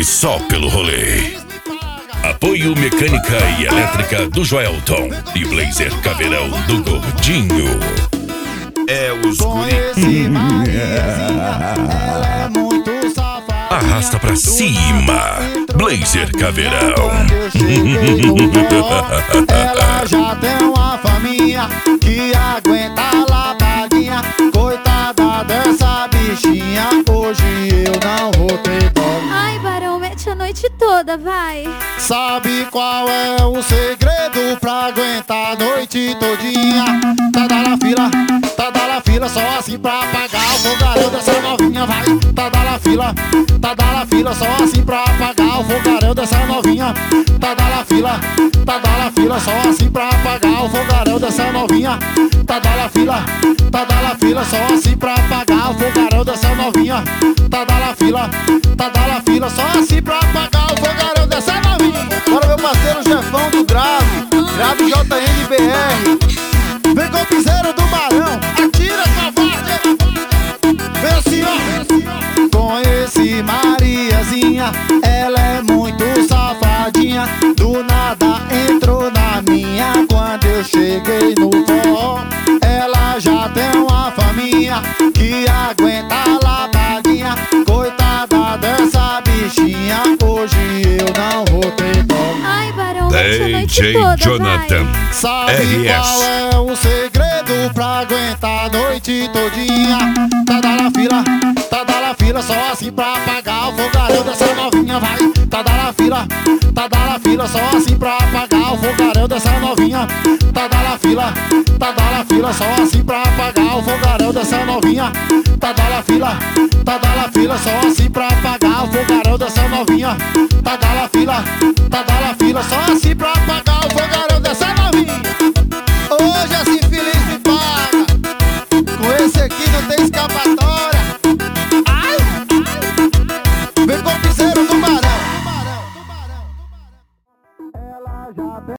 só pelo rolê. Apoio mecânica e elétrica do Joelton e Blazer Caveirão do Gordinho. É os guri. Ela é muito safadinha. Arrasta pra cima, Blazer Caveirão. Ela já tem uma faminha que aguenta a lapadinha. Coitada dessa bichinha, hoje eu não vou ter dó. Ai, Barão, mete a noite toda, vai. Sabe qual é o segredo pra aguentar a noite todinha? Tá da la fila, só assim pra apagar o fogaréu dessa novinha, vai. Tá da la fila, só assim pra apagar o fogaréu dessa novinha. Tá da la fila, só assim pra apagar o fogaréu dessa novinha. Tá da la fila, só assim pra apagar o fogaréu dessa novinha. Tá da la fila, só assim pra apagar o fogaréu dessa novinha. Bora, meu parceiro Jefão do Grave JNBR. Vem com o piseiro do Barão, atira covarde. Vem assim, ó. Conheci Mariazinha, ela é muito safadinha. Do nada entrou na minha quando eu cheguei no forró. Ela já tem uma faminha que aguenta a lapadinha. Coitada dessa bichinha, hoje eu não vou ter dó. Ai, Barão, mete a noite DJ toda, Jonathan. vai. Sabe RS. qual é o segredo pra aguentar a noite todinha? Tá da la fila, só assim pra apagar o fogaréu dessa novinha, vai. Tá da la fila, só assim pra apagar o fogaréu dessa novinha. Tá da la fila, só assim pra apagar o fogaréu dessa novinha. Tá da la fila, só assim pra apagar o fogaréu dessa novinha. Tá da la fila, só assim pra apagar